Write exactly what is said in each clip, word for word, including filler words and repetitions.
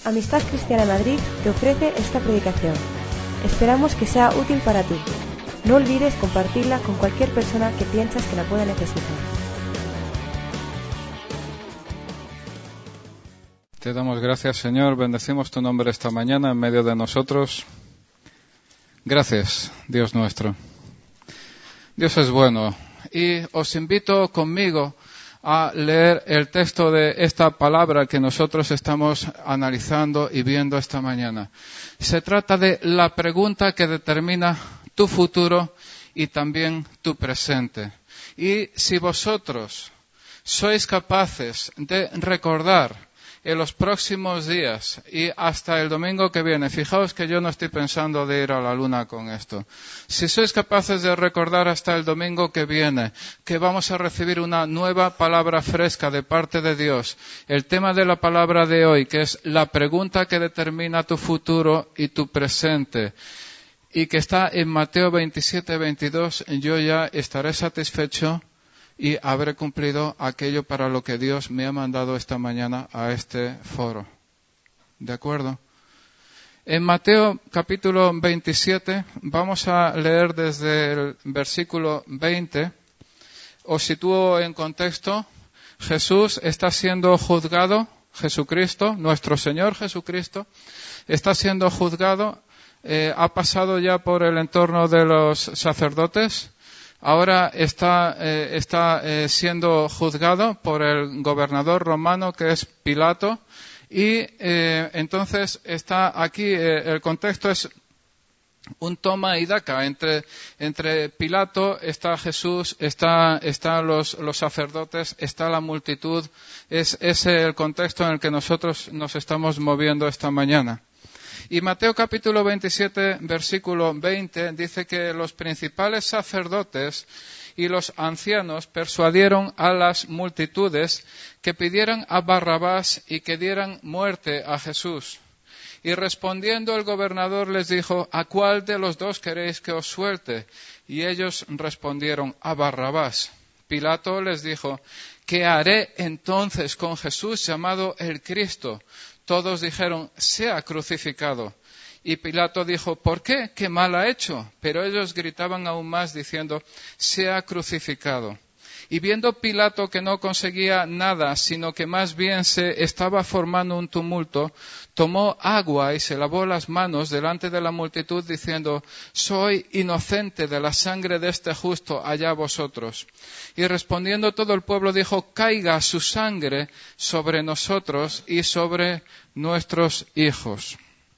Amistad Cristiana Madrid te ofrece esta predicación. Esperamos que sea útil para ti. No olvides compartirla con cualquier persona que piensas que la pueda necesitar. Te damos gracias, Señor. Bendecimos tu nombre esta mañana en medio de nosotros. Gracias, Dios nuestro. Dios es bueno. Y os invito conmigo a leer el texto de esta palabra que nosotros estamos analizando y viendo esta mañana. Se trata de la pregunta que determina tu futuro y también tu presente. Y si vosotros sois capaces de recordar en los próximos días y hasta el domingo que viene, fijaos que yo no estoy pensando de ir a la luna con esto. Si sois capaces de recordar hasta el domingo que viene que vamos a recibir una nueva palabra fresca de parte de Dios, el tema de la palabra de hoy, que es la pregunta que determina tu futuro y tu presente, y que está en Mateo veintisiete, veintidós, yo ya estaré satisfecho y habré cumplido aquello para lo que Dios me ha mandado esta mañana a este foro. ¿De acuerdo? En Mateo capítulo veintisiete vamos a leer desde el versículo veinte. Os sitúo en contexto. Jesús está siendo juzgado, Jesucristo, nuestro Señor Jesucristo, está siendo juzgado, eh, ha pasado ya por el entorno de los sacerdotes. Ahora está, eh, está eh, siendo juzgado por el gobernador romano, que es Pilato, y eh, entonces está aquí, eh, el contexto es un toma y daca. Entre, entre Pilato está Jesús, está, están los, los sacerdotes, está la multitud. Es ese el contexto en el que nosotros nos estamos moviendo esta mañana. Y Mateo capítulo veintisiete, versículo veinte, dice que los principales sacerdotes y los ancianos persuadieron a las multitudes que pidieran a Barrabás y que dieran muerte a Jesús. Y respondiendo el gobernador les dijo, ¿a cuál de los dos queréis que os suelte? Y ellos respondieron, a Barrabás. Pilato les dijo, ¿qué haré entonces con Jesús llamado el Cristo? Todos dijeron, sea crucificado. Y Pilato dijo, ¿por qué? ¿Qué mal ha hecho? Pero ellos gritaban aún más diciendo, sea crucificado. Y viendo Pilato que no conseguía nada, sino que más bien se estaba formando un tumulto, tomó agua y se lavó las manos delante de la multitud diciendo, soy inocente de la sangre de este justo, allá vosotros. Y respondiendo todo el pueblo dijo, caiga su sangre sobre nosotros y sobre nuestros hijos.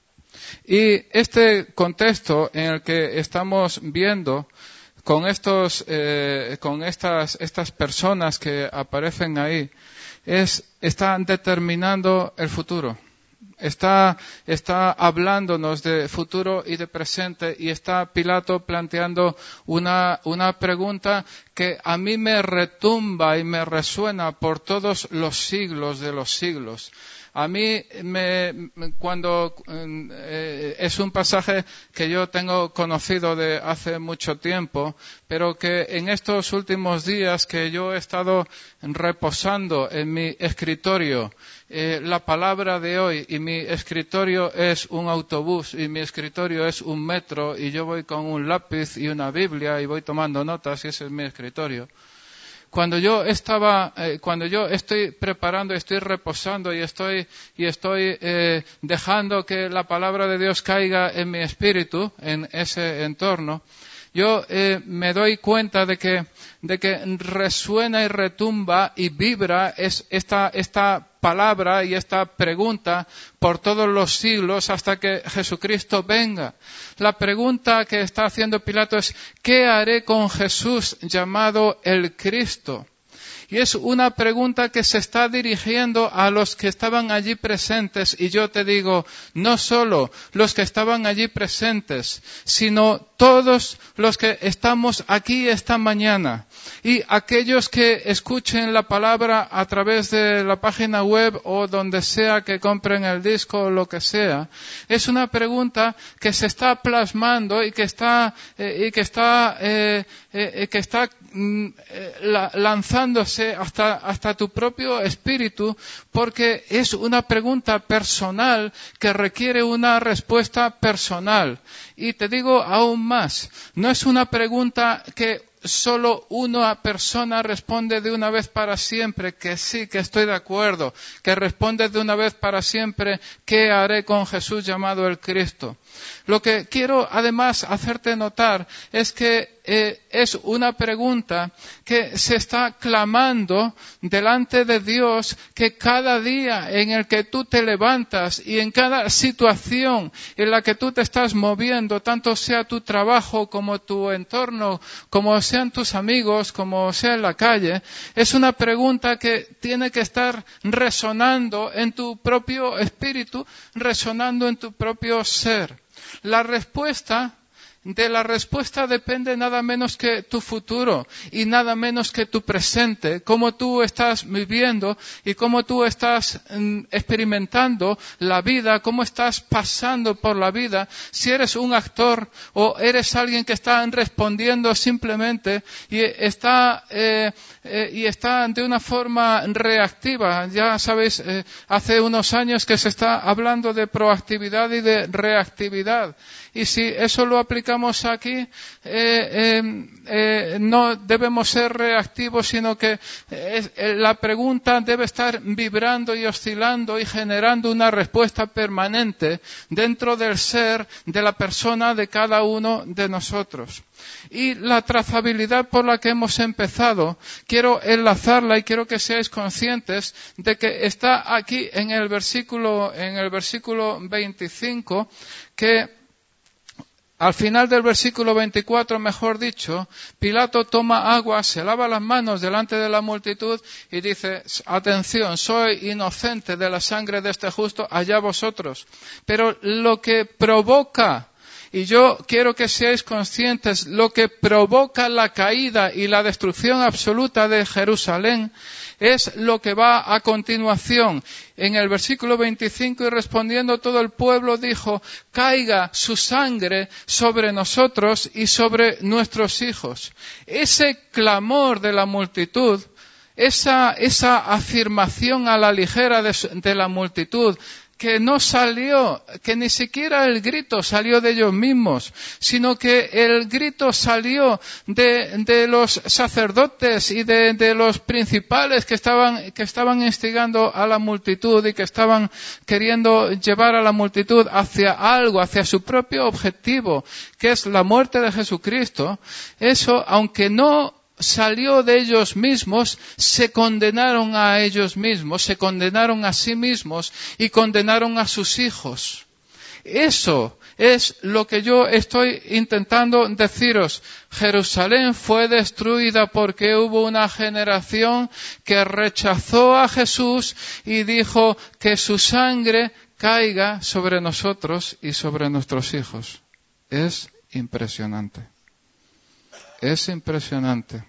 Y este contexto en el que estamos viendo con estos, eh, con estas, estas personas que aparecen ahí, es, están determinando el futuro. Está, está hablándonos de futuro y de presente, y está Pilato planteando una, una pregunta que a mí me retumba y me resuena por todos los siglos de los siglos. A mí, me, cuando eh, es un pasaje que yo tengo conocido de hace mucho tiempo, pero que en estos últimos días que yo he estado reposando en mi escritorio, eh, la palabra de hoy, y mi escritorio es un autobús, y mi escritorio es un metro, y yo voy con un lápiz y una Biblia, y voy tomando notas, y ese es mi escritorio. Cuando yo estaba, eh, cuando yo estoy preparando, estoy reposando y estoy, y estoy eh, dejando que la palabra de Dios caiga en mi espíritu, en ese entorno, yo eh, me doy cuenta de que, de que resuena y retumba y vibra es esta, esta palabra y esta pregunta por todos los siglos hasta que Jesucristo venga. La pregunta que está haciendo Pilato es, ¿qué haré con Jesús llamado el Cristo? Y es una pregunta que se está dirigiendo a los que estaban allí presentes. Y yo te digo, no solo los que estaban allí presentes, sino todos los que estamos aquí esta mañana. Y aquellos que escuchen la palabra a través de la página web o donde sea que compren el disco o lo que sea. Es una pregunta que se está plasmando y que está, eh, y que está, eh, eh, que está mm, eh, la, lanzándose llevarse hasta, hasta tu propio espíritu, porque es una pregunta personal que requiere una respuesta personal. Y te digo aún más, no es una pregunta que solo una persona responde de una vez para siempre, que sí, que estoy de acuerdo, que responde de una vez para siempre, ¿qué haré con Jesús llamado el Cristo? Lo que quiero además hacerte notar es que eh, es una pregunta que se está clamando delante de Dios, que cada día en el que tú te levantas y en cada situación en la que tú te estás moviendo, tanto sea tu trabajo como tu entorno, como sean tus amigos, como sea en la calle, es una pregunta que tiene que estar resonando en tu propio espíritu, resonando en tu propio ser. La respuesta, de la respuesta depende nada menos que tu futuro y nada menos que tu presente, cómo tú estás viviendo y cómo tú estás mm, experimentando la vida, cómo estás pasando por la vida, si eres un actor o eres alguien que está respondiendo simplemente y está, eh, eh, y está de una forma reactiva. Ya sabéis, eh, hace unos años que se está hablando de proactividad y de reactividad. Y si eso lo aplicamos aquí, eh, eh, eh, no debemos ser reactivos, sino que eh, la pregunta debe estar vibrando y oscilando y generando una respuesta permanente dentro del ser de la persona de cada uno de nosotros. Y la trazabilidad por la que hemos empezado, quiero enlazarla y quiero que seáis conscientes de que está aquí en el versículo, en el versículo veinticinco, que al final del versículo veinticuatro, mejor dicho, Pilato toma agua, se lava las manos delante de la multitud y dice, atención, soy inocente de la sangre de este justo, allá vosotros. Pero lo que provoca, y yo quiero que seáis conscientes, lo que provoca la caída y la destrucción absoluta de Jerusalén es lo que va a continuación. En el versículo veinticinco, y respondiendo todo el pueblo dijo, caiga su sangre sobre nosotros y sobre nuestros hijos. Ese clamor de la multitud, esa, esa afirmación a la ligera de, de la multitud, que no salió, que ni siquiera el grito salió de ellos mismos, sino que el grito salió de, de los sacerdotes y de, de los principales que estaban, que estaban instigando a la multitud y que estaban queriendo llevar a la multitud hacia algo, hacia su propio objetivo, que es la muerte de Jesucristo. Eso, aunque no salió de ellos mismos, se condenaron a ellos mismos, se condenaron a sí mismos y condenaron a sus hijos. Eso es lo que yo estoy intentando deciros. Jerusalén fue destruida porque hubo una generación que rechazó a Jesús y dijo que su sangre caiga sobre nosotros y sobre nuestros hijos. Es impresionante. Es impresionante.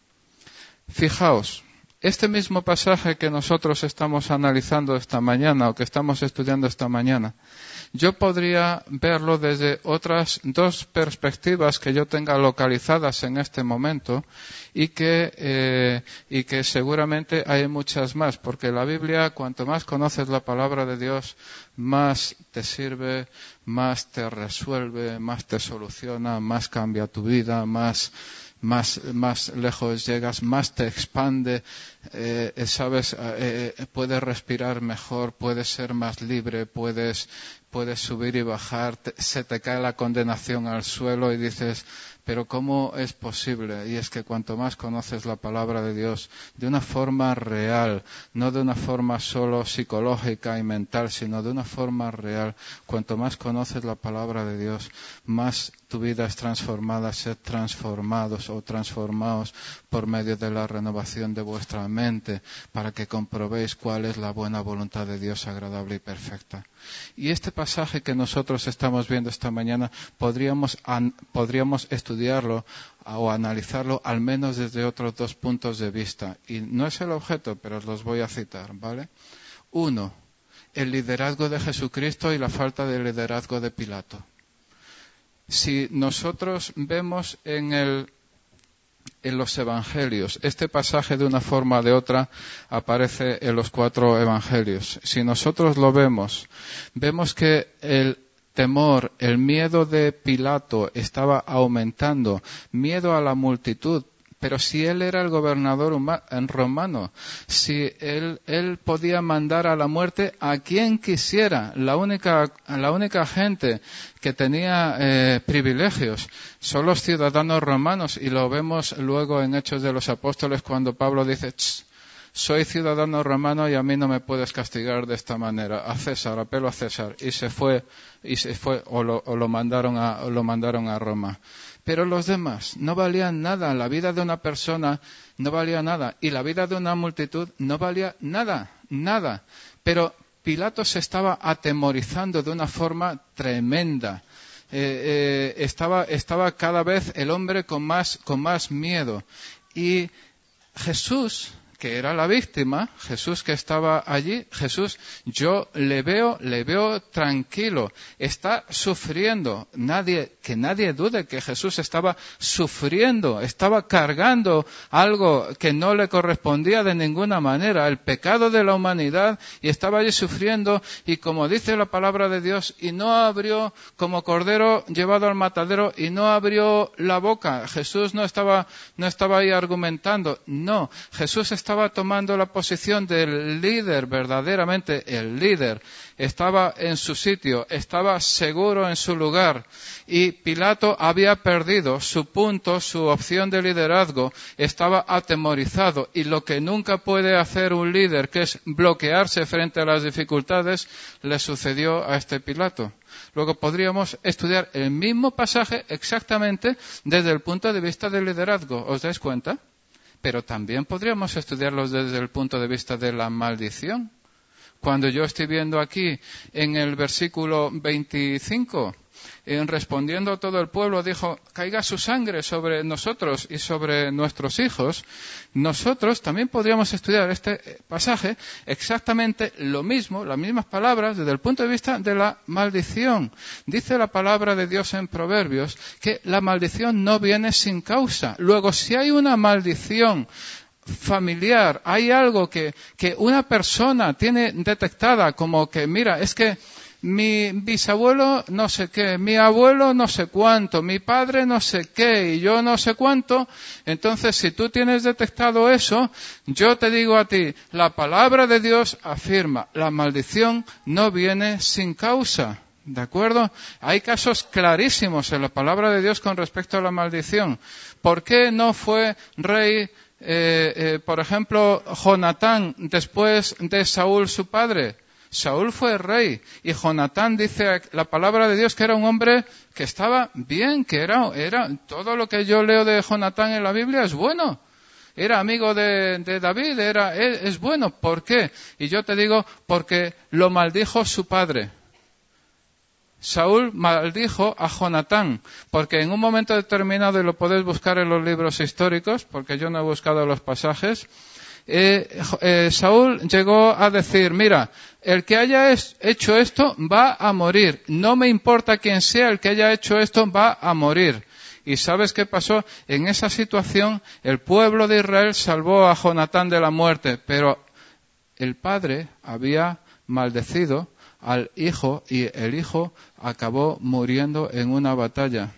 Fijaos, este mismo pasaje que nosotros estamos analizando esta mañana o que estamos estudiando esta mañana, yo podría verlo desde otras dos perspectivas que yo tenga localizadas en este momento y que, eh, y que seguramente hay muchas más, porque la Biblia, cuanto más conoces la palabra de Dios, más te sirve, más te resuelve, más te soluciona, más cambia tu vida, más Más, más lejos llegas, más te expande, eh, sabes, eh, puedes respirar mejor, puedes ser más libre, puedes, puedes subir y bajar, te, se te cae la condenación al suelo y dices, pero ¿cómo es posible? Y es que cuanto más conoces la palabra de Dios de una forma real, no de una forma solo psicológica y mental, sino de una forma real, cuanto más conoces la palabra de Dios, más tu vida es transformada, sed transformados o transformados por medio de la renovación de vuestra mente, para que comprobéis cuál es la buena voluntad de Dios agradable y perfecta. Y este pasaje que nosotros estamos viendo esta mañana, podríamos, an, podríamos estudiarlo o analizarlo al menos desde otros dos puntos de vista. Y no es el objeto, pero os los voy a citar, ¿vale? Uno, el liderazgo de Jesucristo y la falta de liderazgo de Pilato. Si nosotros vemos en el, en los evangelios. Este pasaje, de una forma o de otra, aparece en los cuatro evangelios. Si nosotros lo vemos, vemos que el temor, el miedo de Pilato estaba aumentando, miedo a la multitud. Pero si él era el gobernador romano, si él, él podía mandar a la muerte a quien quisiera, la única, la única gente que tenía eh, privilegios son los ciudadanos romanos, y lo vemos luego en Hechos de los Apóstoles cuando Pablo dice: soy ciudadano romano y a mí no me puedes castigar de esta manera. A César, apelo a César. Y se fue, y se fue, o lo, o lo mandaron a, o lo mandaron a Roma. Pero los demás no valían nada. La vida de una persona no valía nada. Y la vida de una multitud no valía nada, nada. Pero Pilato se estaba atemorizando de una forma tremenda. Eh, eh, estaba, estaba cada vez el hombre con más, con más miedo. Y Jesús, que era la víctima, Jesús que estaba allí, Jesús, yo le veo, le veo tranquilo, está sufriendo. Nadie, que nadie dude que Jesús estaba sufriendo, estaba cargando algo que no le correspondía de ninguna manera, el pecado de la humanidad, y estaba allí sufriendo, y como dice la palabra de Dios, y no abrió, como cordero llevado al matadero, y no abrió la boca. Jesús no estaba, no estaba ahí argumentando, no, Jesús estaba estaba tomando la posición del líder, verdaderamente el líder. Estaba en su sitio, estaba seguro en su lugar, y Pilato había perdido su punto, su opción de liderazgo, estaba atemorizado, y lo que nunca puede hacer un líder, que es bloquearse frente a las dificultades, le sucedió a este Pilato. Luego podríamos estudiar el mismo pasaje exactamente desde el punto de vista del liderazgo, ¿os dais cuenta? Pero también podríamos estudiarlos desde el punto de vista de la maldición. Cuando yo estoy viendo aquí en el versículo veinticinco, en respondiendo a todo el pueblo, dijo: caiga su sangre sobre nosotros y sobre nuestros hijos. Nosotros también podríamos estudiar este pasaje exactamente lo mismo, las mismas palabras, desde el punto de vista de la maldición. Dice la palabra de Dios en Proverbios que la maldición no viene sin causa. Luego, si hay una maldición familiar, hay algo que, que una persona tiene detectada, como que, mira, es que mi bisabuelo no sé qué, mi abuelo no sé cuánto, mi padre no sé qué y yo no sé cuánto. Entonces, si tú tienes detectado eso, yo te digo a ti, la palabra de Dios afirma, la maldición no viene sin causa. ¿De acuerdo? Hay casos clarísimos en la palabra de Dios con respecto a la maldición. ¿Por qué no fue rey, eh, eh, por ejemplo, Jonatán después de Saúl su padre? Saúl fue rey y Jonatán, dice la palabra de Dios, que era un hombre que estaba bien, que era, era todo lo que yo leo de Jonatán en la Biblia es bueno. Era amigo de, de David, era, es, es bueno. ¿Por qué? Y yo te digo, porque lo maldijo su padre. Saúl maldijo a Jonatán, porque en un momento determinado, y lo podéis buscar en los libros históricos, porque yo no he buscado los pasajes, Eh, eh, Saúl llegó a decir: mira, el que haya es, hecho esto va a morir, no me importa quién sea, el que haya hecho esto va a morir. ¿Y sabes qué pasó? En esa situación el pueblo de Israel salvó a Jonatán de la muerte, pero el padre había maldecido al hijo y el hijo acabó muriendo en una batalla.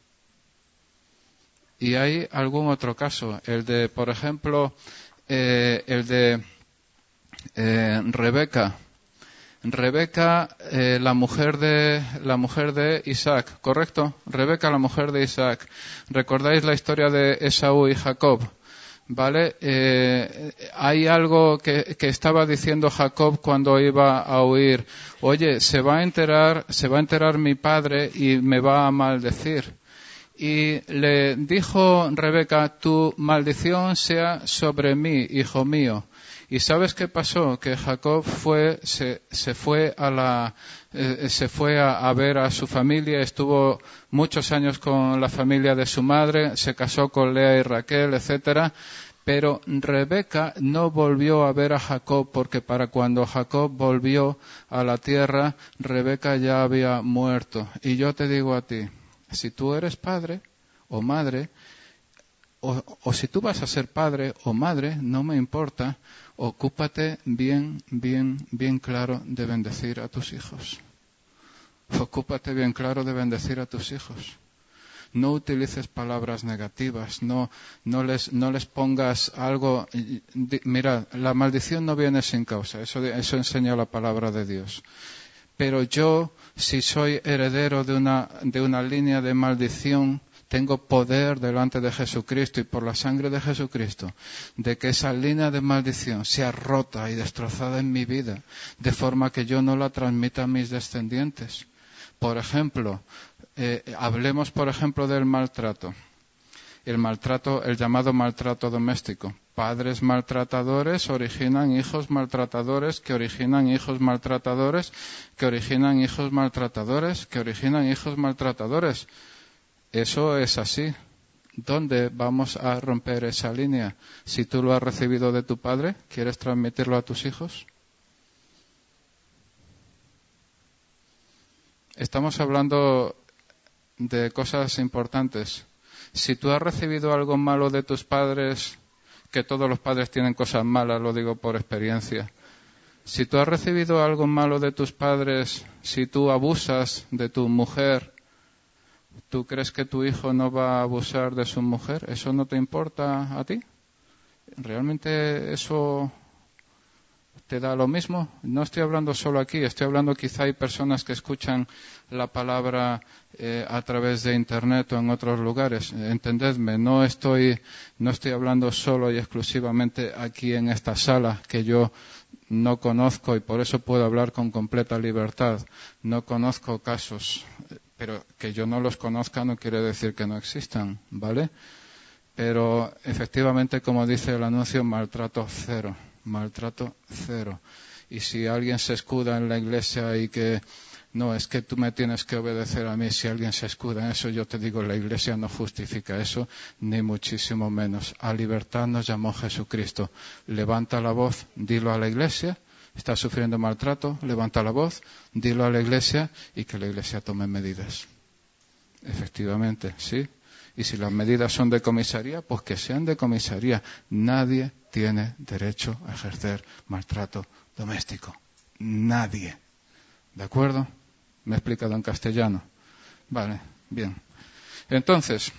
Y hay algún otro caso, el de, por ejemplo, Eh, el de eh, Rebeca. Rebeca, eh, la mujer de la mujer de Isaac, ¿correcto? Rebeca, la mujer de Isaac. ¿Recordáis la historia de Esaú y Jacob? ¿Vale? Eh, hay algo que, que estaba diciendo Jacob cuando iba a huir. Oye, se va a enterar, se va a enterar mi padre y me va a maldecir. Y le dijo Rebeca: tu maldición sea sobre mí, hijo mío. ¿Y sabes qué pasó? Que Jacob fue, se, se fue a la, eh, se fue a, a ver a su familia, estuvo muchos años con la familia de su madre, se casó con Lea y Raquel, etcétera. Pero Rebeca no volvió a ver a Jacob, porque para cuando Jacob volvió a la tierra, Rebeca ya había muerto. Y yo te digo a ti, si tú eres padre o madre, o, o si tú vas a ser padre o madre, no me importa, ocúpate bien, bien, bien claro de bendecir a tus hijos. Ocúpate bien claro de bendecir a tus hijos. No utilices palabras negativas, no, no, les, no les pongas algo. Mira, la maldición no viene sin causa, eso, eso enseña la palabra de Dios. Pero yo, si soy heredero de una, de una línea de maldición, tengo poder delante de Jesucristo y por la sangre de Jesucristo, de que esa línea de maldición sea rota y destrozada en mi vida, de forma que yo no la transmita a mis descendientes. Por ejemplo, eh, hablemos por ejemplo del maltrato. El maltrato, el llamado maltrato doméstico. Padres maltratadores originan hijos maltratadores, que originan hijos maltratadores, que originan hijos maltratadores, que originan hijos maltratadores. Eso es así. ¿Dónde vamos a romper esa línea? Si tú lo has recibido de tu padre, ¿quieres transmitirlo a tus hijos? Estamos hablando de cosas importantes. Si tú has recibido algo malo de tus padres, que todos los padres tienen cosas malas, lo digo por experiencia. Si tú has recibido algo malo de tus padres, si tú abusas de tu mujer, ¿tú crees que tu hijo no va a abusar de su mujer? ¿Eso no te importa a ti? ¿Realmente eso te da lo mismo? No estoy hablando solo aquí, estoy hablando, quizá hay personas que escuchan la palabra eh, a través de internet o en otros lugares. Entendedme, no estoy, no estoy hablando solo y exclusivamente aquí en esta sala, que yo no conozco y por eso puedo hablar con completa libertad. No conozco casos, pero que yo no los conozca no quiere decir que no existan, ¿vale? Pero efectivamente, como dice el anuncio, maltrato cero. Maltrato cero. Y si alguien se escuda en la iglesia y que no, es que tú me tienes que obedecer a mí, si alguien se escuda en eso, yo te digo, la iglesia no justifica eso, ni muchísimo menos. A libertad nos llamó Jesucristo. Levanta la voz, dilo a la iglesia, estás sufriendo maltrato, levanta la voz, dilo a la iglesia y que la iglesia tome medidas. Efectivamente, sí. Y si las medidas son de comisaría, pues que sean de comisaría. Nadie tiene derecho a ejercer maltrato doméstico. Nadie. ¿De acuerdo? ¿Me he explicado en castellano? Vale, bien. Entonces,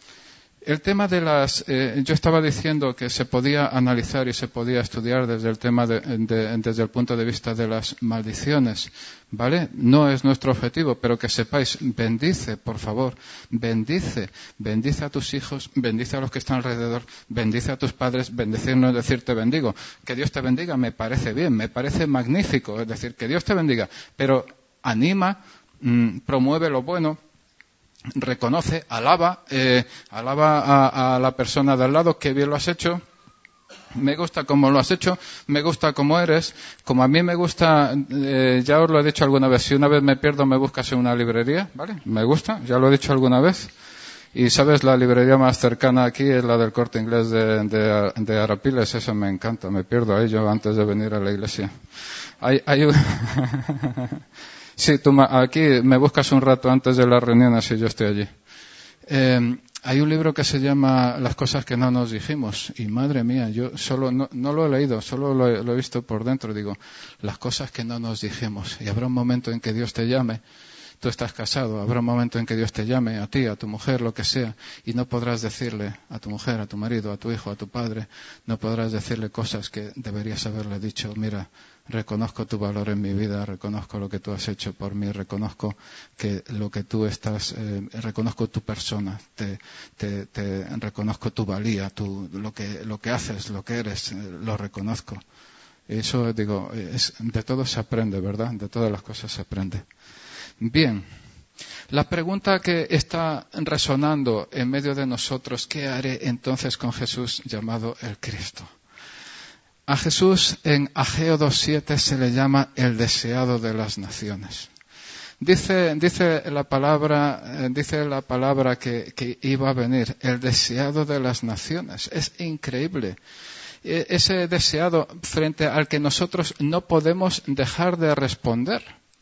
el tema de las... Eh, yo estaba diciendo que se podía analizar y se podía estudiar desde el tema de, de, desde el punto de vista de las maldiciones, ¿vale? No es nuestro objetivo, pero que sepáis, bendice, por favor, bendice, bendice a tus hijos, bendice a los que están alrededor, bendice a tus padres, bendecir no es decir te bendigo. Que Dios te bendiga me parece bien, me parece magnífico, es decir, que Dios te bendiga, pero anima, mmm, promueve lo bueno, reconoce, alaba, eh, alaba a, a la persona de al lado, que bien lo has hecho, me gusta cómo lo has hecho, me gusta cómo eres, como a mí me gusta, eh, ya os lo he dicho alguna vez, si una vez me pierdo me buscas en una librería, ¿vale? Me gusta, ya lo he dicho alguna vez. Y sabes, la librería más cercana aquí es la del Corte Inglés de, de, de Arapiles, eso me encanta, me pierdo ahí yo antes de venir a la iglesia. Hay, hay un... Sí, tú aquí me buscas un rato antes de la reunión, así yo estoy allí. Eh, hay un libro que se llama Las cosas que no nos dijimos. Y madre mía, yo solo no, no lo he leído, solo lo he, lo he visto por dentro. Digo, las cosas que no nos dijimos. Y habrá un momento en que Dios te llame. Tú estás casado, habrá un momento en que Dios te llame, a ti, a tu mujer, lo que sea, y no podrás decirle a tu mujer, a tu marido, a tu hijo, a tu padre, no podrás decirle cosas que deberías haberle dicho. Mira, reconozco tu valor en mi vida, reconozco lo que tú has hecho por mí, reconozco que lo que tú estás, eh, reconozco tu persona, te, te, te reconozco tu valía, tu, lo que, lo que haces, lo que eres, eh, lo reconozco. Eso, digo, es, de todo se aprende, ¿verdad? De todas las cosas se aprende. Bien, la pregunta que está resonando en medio de nosotros, ¿qué haré entonces con Jesús llamado el Cristo? A Jesús en Ageo dos siete se le llama el deseado de las naciones. Dice, dice la palabra, dice la palabra que, que iba a venir, el deseado de las naciones. Es increíble. Ese deseado frente al que nosotros no podemos dejar de responder.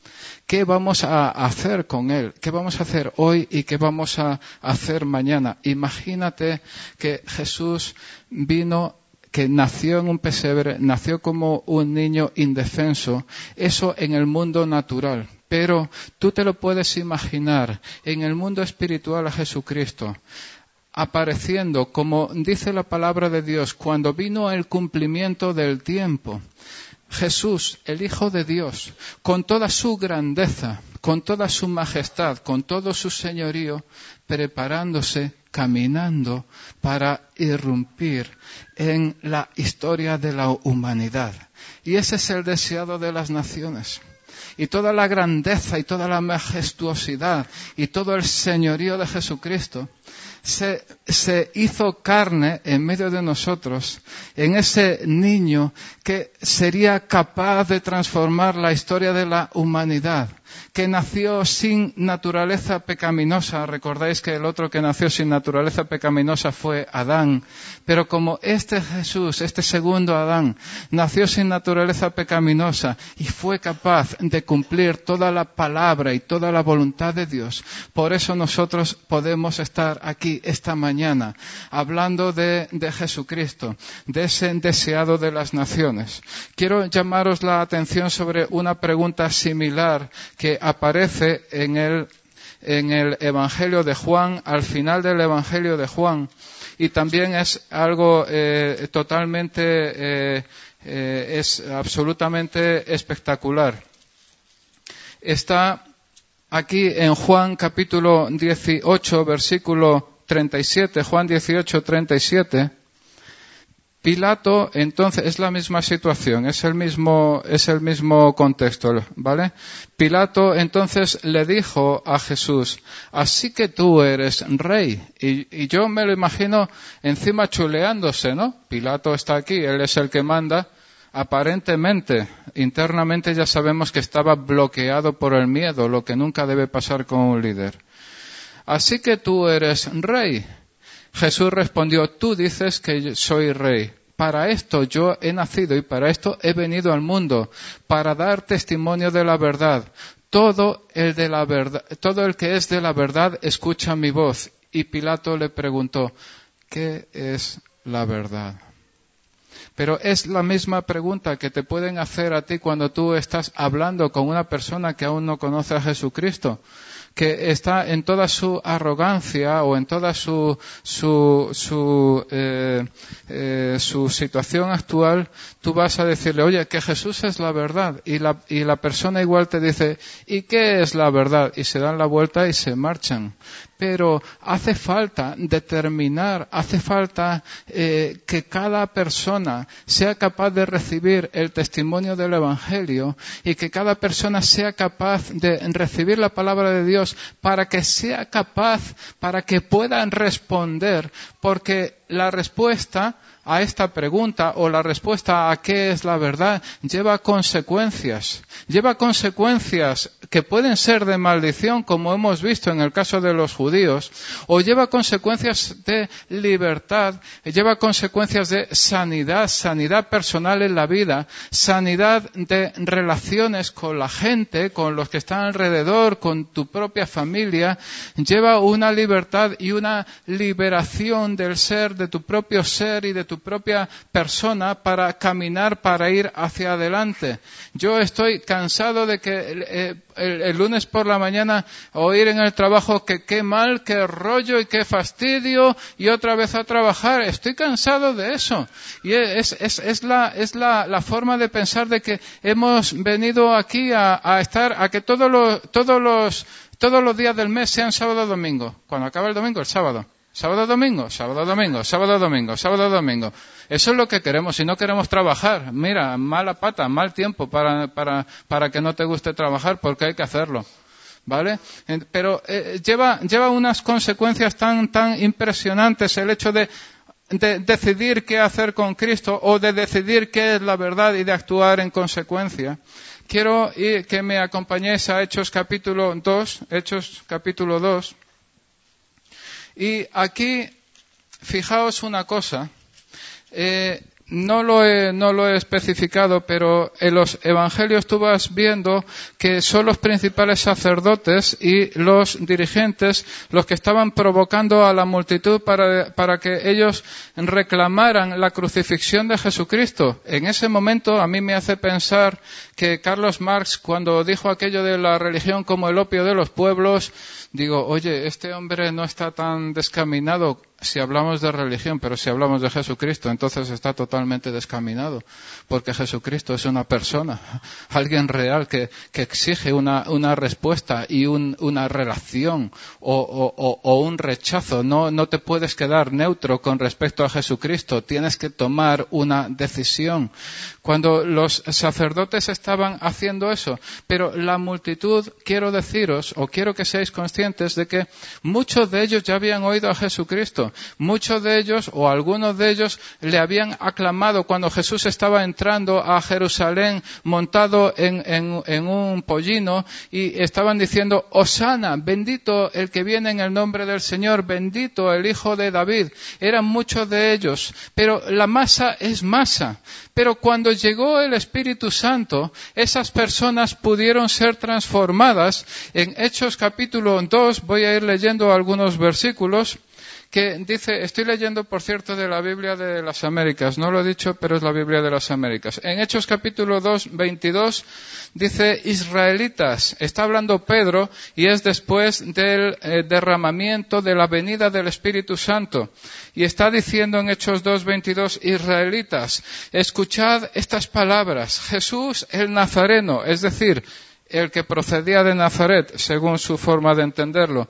¿Qué vamos a hacer con él? ¿Qué vamos a hacer hoy y qué vamos a hacer mañana? Imagínate que Jesús vino, que nació en un pesebre, nació como un niño indefenso, eso en el mundo natural. Pero tú te lo puedes imaginar en el mundo espiritual a Jesucristo, apareciendo, como dice la palabra de Dios, cuando vino el cumplimiento del tiempo. Jesús, el Hijo de Dios, con toda su grandeza, con toda su majestad, con todo su señorío, preparándose, caminando para irrumpir en la historia de la humanidad. Y ese es el deseado de las naciones. Y toda la grandeza y toda la majestuosidad y todo el señorío de Jesucristo se, se hizo carne en medio de nosotros, en ese niño que sería capaz de transformar la historia de la humanidad, que nació sin naturaleza pecaminosa. Recordáis que el otro que nació sin naturaleza pecaminosa fue Adán. Pero como este Jesús, este segundo Adán, nació sin naturaleza pecaminosa y fue capaz de cumplir toda la palabra y toda la voluntad de Dios, por eso nosotros podemos estar aquí esta mañana hablando de, de Jesucristo, de ese deseado de las naciones. Quiero llamaros la atención sobre una pregunta similar que aparece en el, en el Evangelio de Juan, al final del Evangelio de Juan, y también es algo eh, totalmente, eh, eh, es absolutamente espectacular. Está aquí en Juan capítulo dieciocho, versículo treinta y siete, Juan dieciocho, treinta y siete. Pilato, entonces, es la misma situación, es el mismo, es el mismo contexto, ¿vale? Pilato, entonces, le dijo a Jesús, así que tú eres rey. Y, y yo me lo imagino encima chuleándose, ¿no? Pilato está aquí, él es el que manda. Aparentemente, internamente ya sabemos que estaba bloqueado por el miedo, lo que nunca debe pasar con un líder. Así que tú eres rey. Jesús respondió, tú dices que soy rey. Para esto yo he nacido y para esto he venido al mundo, para dar testimonio de la verdad. Todo el de la verdad, todo el que es de la verdad escucha mi voz. Y Pilato le preguntó, ¿qué es la verdad? Pero es la misma pregunta que te pueden hacer a ti cuando tú estás hablando con una persona que aún no conoce a Jesucristo, que está en toda su arrogancia o en toda su su su, eh, eh, su situación actual. Tú vas a decirle, oye, que Jesús es la verdad, y la y la persona igual te dice, ¿y qué es la verdad? Y se dan la vuelta y se marchan. Pero hace falta determinar, hace falta eh, que cada persona sea capaz de recibir el testimonio del Evangelio y que cada persona sea capaz de recibir la palabra de Dios para que sea capaz, para que puedan responder, porque la respuesta a esta pregunta o la respuesta a qué es la verdad lleva consecuencias, lleva consecuencias que pueden ser de maldición, como hemos visto en el caso de los judíos, o lleva consecuencias de libertad, lleva consecuencias de sanidad, sanidad personal en la vida, sanidad de relaciones con la gente, con los que están alrededor, con tu propia familia, lleva una libertad y una liberación del ser, de tu propio ser y de tu propia persona para caminar, para ir hacia adelante. Yo estoy cansado de que eh, el, el lunes por la mañana oír en el trabajo que qué mal, qué rollo y qué fastidio y otra vez a trabajar. Estoy cansado de eso. Y es, es, es, la, es la, la forma de pensar de que hemos venido aquí a, a estar, a que todos los, todos los, todos los días del mes sean sábado o domingo. Cuando acaba el domingo, el sábado. Sábado, domingo, sábado, domingo, sábado, domingo, sábado, domingo. Eso es lo que queremos. Si no queremos trabajar, mira, mala pata, mal tiempo para, para, para que no te guste trabajar, porque hay que hacerlo. ¿Vale? Pero eh, lleva, lleva unas consecuencias tan, tan impresionantes el hecho de, de decidir qué hacer con Cristo o de decidir qué es la verdad y de actuar en consecuencia. Quiero ir, que me acompañéis a Hechos capítulo dos, Hechos capítulo dos. Y aquí, fijaos una cosa, eh, no lo he, no lo he especificado, pero en los evangelios tú vas viendo que son los principales sacerdotes y los dirigentes los que estaban provocando a la multitud para, para que ellos reclamaran la crucifixión de Jesucristo. En ese momento a mí me hace pensar que Carlos Marx, cuando dijo aquello de la religión como el opio de los pueblos, digo, oye, este hombre no está tan descaminado si hablamos de religión, pero si hablamos de Jesucristo, entonces está totalmente descaminado, porque Jesucristo es una persona, alguien real que, que exige una, una respuesta y un, una relación o, o, o un rechazo. No, no te puedes quedar neutro con respecto a Jesucristo, tienes que tomar una decisión. Cuando los sacerdotes estaban haciendo eso, pero la multitud, quiero deciros, o quiero que seáis conscientes de que muchos de ellos ya habían oído a Jesucristo. Muchos de ellos, o algunos de ellos, le habían aclamado cuando Jesús estaba entrando a Jerusalén montado en, en, en un pollino y estaban diciendo, Hosana, bendito el que viene en el nombre del Señor, bendito el Hijo de David. Eran muchos de ellos, pero la masa es masa. Pero cuando llegó el Espíritu Santo, esas personas pudieron ser transformadas. En Hechos capítulo dos, voy a ir leyendo algunos versículos, que dice, estoy leyendo, por cierto, de la Biblia de las Américas, no lo he dicho, pero es la Biblia de las Américas. En Hechos capítulo dos, veintidós, dice, israelitas, está hablando Pedro, y es después del eh, derramamiento de la venida del Espíritu Santo. Y está diciendo en Hechos dos, veintidós, israelitas, escuchad estas palabras, Jesús el Nazareno, es decir, el que procedía de Nazaret, según su forma de entenderlo,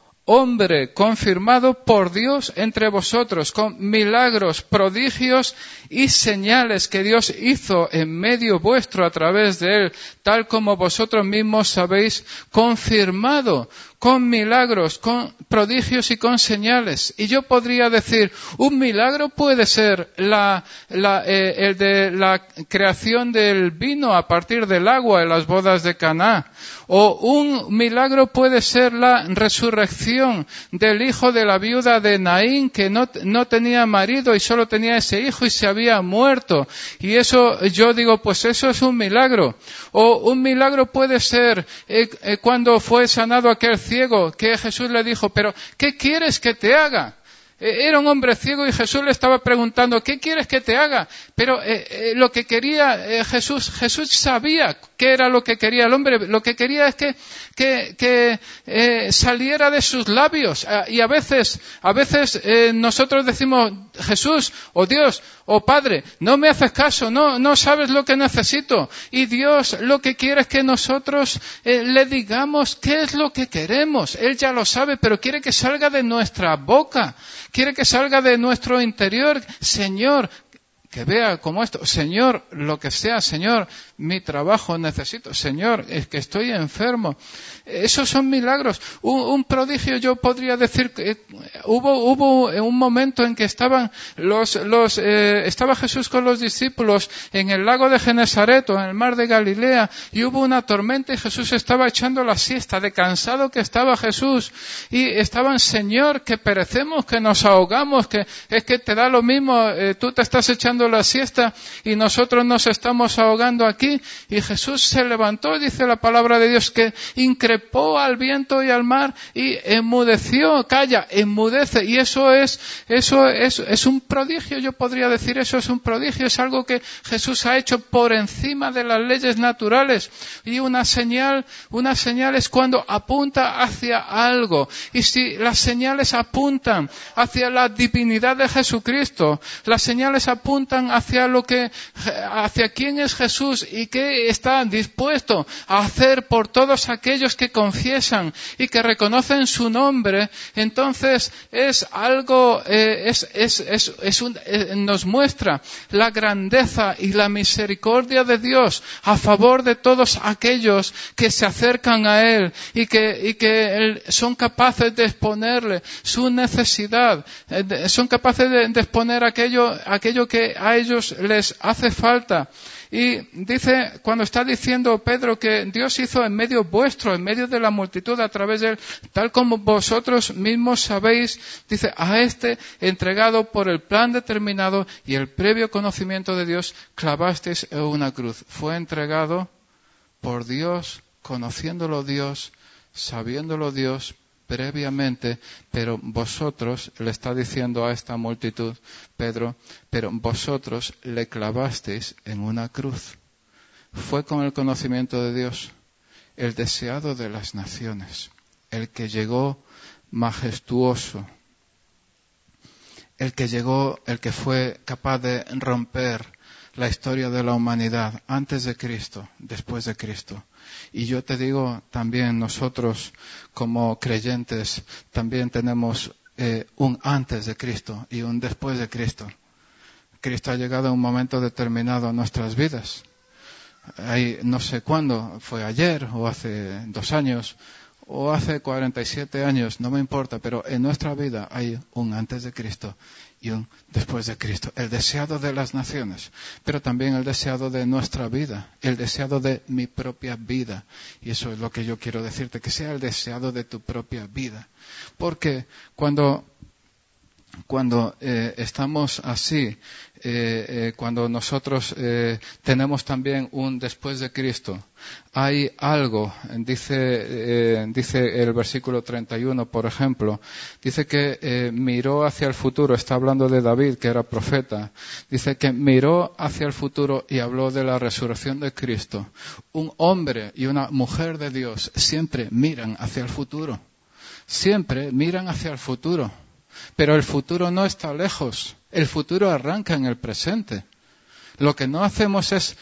hombre confirmado por Dios entre vosotros, con milagros, prodigios y señales que Dios hizo en medio vuestro a través de él, tal como vosotros mismos sabéis, confirmado con milagros, con prodigios y con señales. Y yo podría decir, un milagro puede ser la, la, eh, el de la creación del vino a partir del agua en las bodas de Caná. O un milagro puede ser la resurrección del hijo de la viuda de Naín, que no, no tenía marido y solo tenía ese hijo y se había muerto. Y eso, yo digo, pues eso es un milagro. O un milagro puede ser eh, eh, cuando fue sanado aquel ciego, que Jesús le dijo, pero ¿qué quieres que te haga? Era un hombre ciego y Jesús le estaba preguntando, ¿qué quieres que te haga? Pero eh, eh, lo que quería eh, Jesús, Jesús sabía qué era lo que quería el hombre. Lo que quería es que, que, que eh, saliera de sus labios. Y a veces, a veces eh, nosotros decimos, Jesús, o Dios, o Padre, no me haces caso, no, no sabes lo que necesito. Y Dios lo que quiere es que nosotros eh, le digamos qué es lo que queremos. Él ya lo sabe, pero quiere que salga de nuestra boca. Quiere que salga de nuestro interior. Señor, que vea como esto. Señor, lo que sea. Señor, mi trabajo necesito. Señor, es que estoy enfermo. Esos son milagros. Un, un prodigio, yo podría decir que eh, hubo, hubo un momento en que estaban los, los, eh, estaba Jesús con los discípulos en el lago de Genesaret o en el mar de Galilea y hubo una tormenta y Jesús estaba echando la siesta, de cansado que estaba Jesús. Y estaban, Señor, que perecemos, que nos ahogamos, que es que te da lo mismo, eh, tú te estás echando la siesta y nosotros nos estamos ahogando aquí. Y Jesús se levantó, dice la palabra de Dios, que increpó al viento y al mar y enmudeció, calla, enmudece. Y eso es, eso es, es un prodigio, yo podría decir, eso es un prodigio, es algo que Jesús ha hecho por encima de las leyes naturales. Y una señal, una señal es cuando apunta hacia algo. Y si las señales apuntan hacia la divinidad de Jesucristo, las señales apuntan hacia lo que, hacia quién es Jesús y qué está dispuesto a hacer por todos aquellos que confiesan y que reconocen su nombre, entonces es algo, eh, es, es, es, es un, eh, nos muestra la grandeza y la misericordia de Dios a favor de todos aquellos que se acercan a Él y que, y que él, son capaces de exponerle su necesidad, eh, de, son capaces de, de exponer aquello, aquello que a ellos les hace falta. Y dice, cuando está diciendo Pedro que Dios hizo en medio vuestro, en medio de la multitud, a través de él, tal como vosotros mismos sabéis, dice, a este entregado por el plan determinado y el previo conocimiento de Dios, clavasteis en una cruz. Fue entregado por Dios, conociéndolo Dios, sabiéndolo Dios previamente, pero vosotros, le está diciendo a esta multitud, Pedro, pero vosotros le clavasteis en una cruz. Fue con el conocimiento de Dios, el deseado de las naciones, el que llegó majestuoso, el que llegó, el que fue capaz de romper la historia de la humanidad antes de Cristo, después de Cristo. Y yo te digo también, nosotros como creyentes también tenemos eh, un antes de Cristo y un después de Cristo. Cristo ha llegado a un momento determinado en nuestras vidas. Hay, no sé cuándo, fue ayer o hace dos años o hace cuarenta y siete años, no me importa, pero en nuestra vida hay un antes de Cristo y un después de Cristo. El deseado de las naciones, pero también el deseado de nuestra vida, el deseado de mi propia vida. Y eso es lo que yo quiero decirte, que sea el deseado de tu propia vida. Porque cuando... Cuando eh, estamos así, eh, eh, cuando nosotros eh, tenemos también un después de Cristo, hay algo, dice, eh, dice el versículo treinta y uno, por ejemplo, dice que eh, miró hacia el futuro, está hablando de David, que era profeta, dice que miró hacia el futuro y habló de la resurrección de Cristo. Un hombre y una mujer de Dios siempre miran hacia el futuro, siempre miran hacia el futuro. Pero el futuro no está lejos, el futuro arranca en el presente. Lo que no hacemos es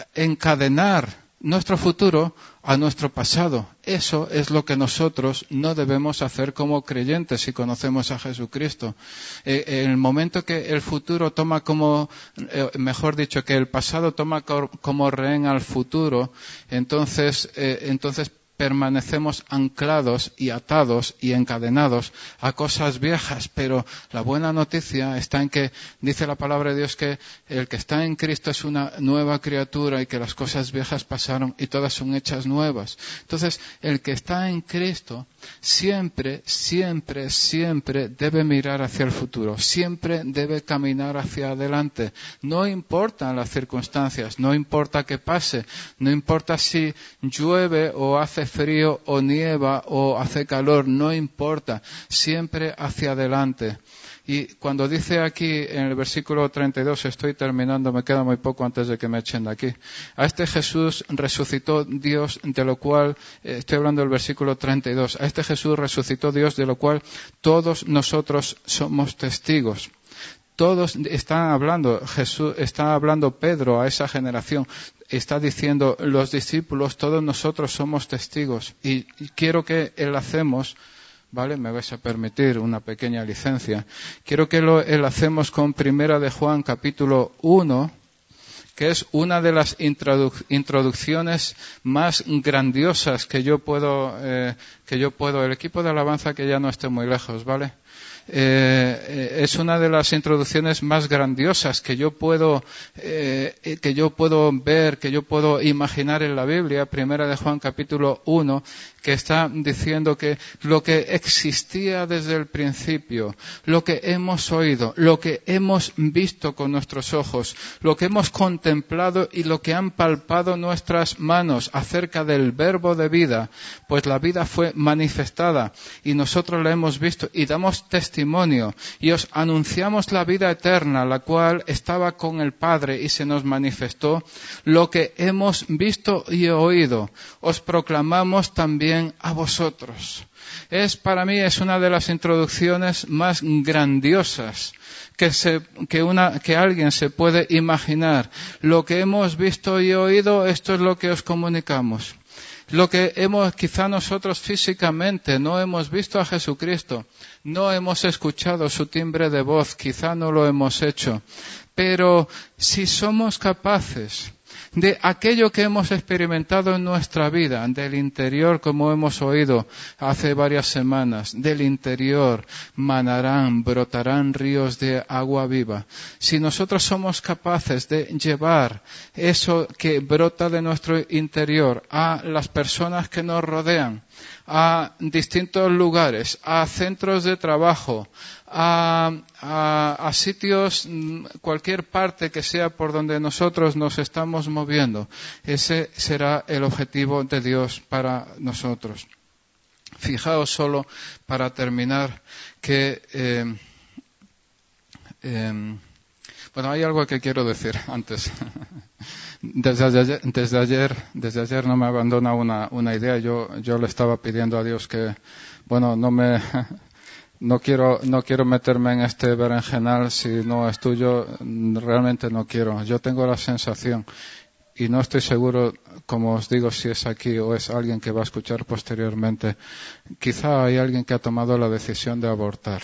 encadenar nuestro futuro a nuestro pasado. Eso es lo que nosotros no debemos hacer como creyentes si conocemos a Jesucristo. Eh, en el momento que el futuro toma como, eh, mejor dicho, que el pasado toma como rehén al futuro, entonces, eh, entonces permanecemos anclados y atados y encadenados a cosas viejas, pero la buena noticia está en que dice la palabra de Dios que el que está en Cristo es una nueva criatura y que las cosas viejas pasaron y todas son hechas nuevas. Entonces, el que está en Cristo siempre, siempre, siempre debe mirar hacia el futuro, siempre debe caminar hacia adelante. No importan las circunstancias, no importa qué pase, no importa si llueve o hace frío o nieva o hace calor, no importa, siempre hacia adelante. Y cuando dice aquí en el versículo treinta y dos, estoy terminando, me queda muy poco antes de que me echen de aquí. A este Jesús resucitó Dios, de lo cual, eh, estoy hablando del versículo treinta y dos, a este Jesús resucitó Dios, de lo cual todos nosotros somos testigos. Todos están hablando, Jesús, está hablando Pedro a esa generación, está diciendo los discípulos, todos nosotros somos testigos. Y quiero que enlacemos, ¿vale? Me vais a permitir una pequeña licencia. Quiero que lo enlacemos con Primera de Juan, capítulo uno, que es una de las introduc- introducciones más grandiosas que yo puedo, eh, que yo puedo, el equipo de alabanza que ya no esté muy lejos, ¿vale? Eh, es una de las introducciones más grandiosas que yo puedo eh, que yo puedo ver, que yo puedo imaginar en la Biblia. Primera de Juan capítulo uno, que está diciendo que lo que existía desde el principio, lo que hemos oído, lo que hemos visto con nuestros ojos, lo que hemos contemplado y lo que han palpado nuestras manos acerca del verbo de vida, pues la vida fue manifestada y nosotros la hemos visto y damos testimonio y os anunciamos la vida eterna, la cual estaba con el Padre y se nos manifestó. Lo que hemos visto y oído, os proclamamos también a vosotros. Es, para mí, es una de las introducciones más grandiosas que, se, que, una, que alguien se puede imaginar. Lo que hemos visto y oído, esto es lo que os comunicamos. Lo que hemos, quizá nosotros físicamente no hemos visto a Jesucristo, no hemos escuchado su timbre de voz, quizá no lo hemos hecho, pero si somos capaces de aquello que hemos experimentado en nuestra vida, del interior, como hemos oído hace varias semanas, del interior manarán, brotarán ríos de agua viva. Si nosotros somos capaces de llevar eso que brota de nuestro interior a las personas que nos rodean, a distintos lugares, a centros de trabajo, a, a, a sitios, cualquier parte que sea por donde nosotros nos estamos moviendo, ese será el objetivo de Dios para nosotros. Fijaos solo, para terminar, que eh, eh, bueno, hay algo que quiero decir antes. Desde ayer, desde ayer, desde ayer no me abandona una, una idea. Yo, yo le estaba pidiendo a Dios que, bueno, no me, no quiero, no quiero meterme en este berenjenal si no es tuyo. Realmente no quiero. Yo tengo la sensación, y no estoy seguro, como os digo, si es aquí o es alguien que va a escuchar posteriormente. Quizá hay alguien que ha tomado la decisión de abortar.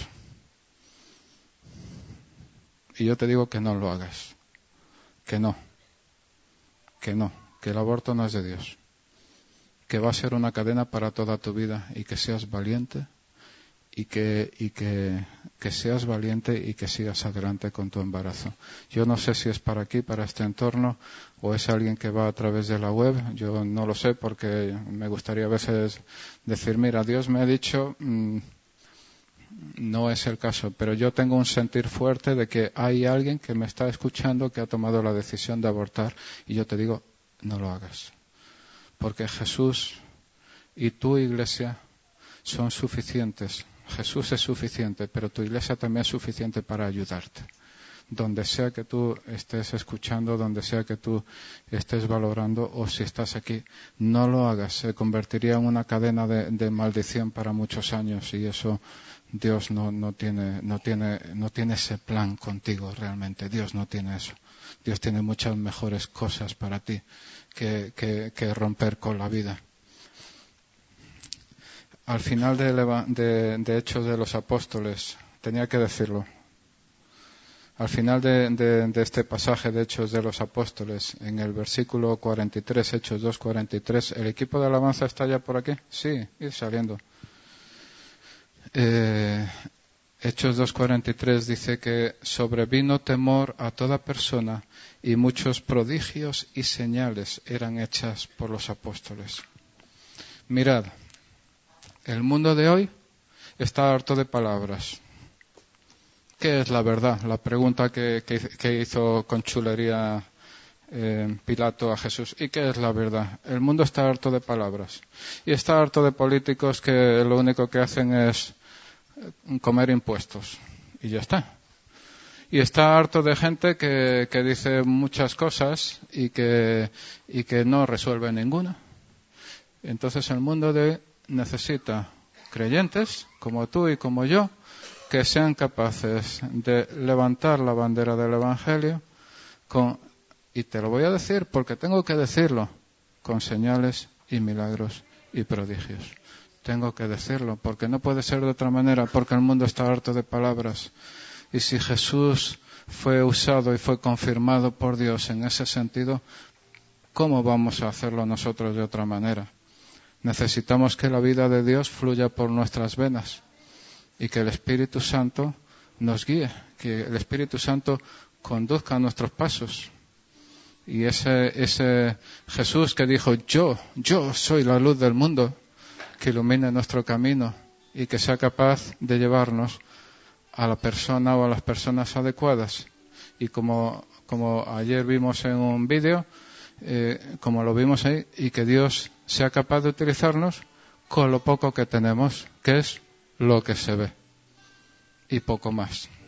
Y yo te digo que no lo hagas. Que no. Que no, que el aborto no es de Dios, que va a ser una cadena para toda tu vida y que seas valiente y que, y que, que seas valiente y que sigas adelante con tu embarazo. Yo no sé si es para aquí, para este entorno, o es alguien que va a través de la web. Yo no lo sé porque me gustaría a veces decir, mira, Dios me ha dicho, mmm, no es el caso, pero yo tengo un sentir fuerte de que hay alguien que me está escuchando que ha tomado la decisión de abortar, y yo te digo, no lo hagas, porque Jesús y tu iglesia son suficientes. Jesús es suficiente, pero tu iglesia también es suficiente para ayudarte. Donde sea que tú estés escuchando, donde sea que tú estés valorando, o si estás aquí, no lo hagas. Se convertiría en una cadena de, de maldición para muchos años, y eso Dios no, no tiene, no tiene, no tiene ese plan contigo realmente. Dios no tiene eso. Dios tiene muchas mejores cosas para ti que, que, que romper con la vida. Al final de, de, de Hechos de los Apóstoles, tenía que decirlo. Al final de, de, de este pasaje de Hechos de los Apóstoles, en el versículo cuarenta y tres, Hechos dos, cuarenta y tres, ¿el equipo de alabanza está ya por aquí? Sí, ir saliendo. Eh, Hechos dos, cuarenta y tres dice que sobrevino temor a toda persona y muchos prodigios y señales eran hechas por los apóstoles. Mirad, el mundo de hoy está harto de palabras. ¿Qué es la verdad? La pregunta que, que, que hizo con chulería eh, Pilato a Jesús. ¿Y qué es la verdad? El mundo está harto de palabras. Y está harto de políticos que lo único que hacen es comer impuestos. Y ya está. Y está harto de gente que, que dice muchas cosas y que, y que no resuelve ninguna. Entonces el mundo de hoy necesita creyentes como tú y como yo, que sean capaces de levantar la bandera del Evangelio con, y te lo voy a decir porque tengo que decirlo, con señales y milagros y prodigios. Tengo que decirlo porque no puede ser de otra manera, porque el mundo está harto de palabras. Y si Jesús fue usado y fue confirmado por Dios en ese sentido, ¿cómo vamos a hacerlo nosotros de otra manera? Necesitamos que la vida de Dios fluya por nuestras venas y que el Espíritu Santo nos guíe, que el Espíritu Santo conduzca nuestros pasos. Y ese, ese Jesús que dijo, yo, yo soy la luz del mundo, que ilumine nuestro camino y que sea capaz de llevarnos a la persona o a las personas adecuadas. Y como, como ayer vimos en un vídeo, eh, como lo vimos ahí, y que Dios sea capaz de utilizarnos con lo poco que tenemos, que es lo que se ve, y poco más.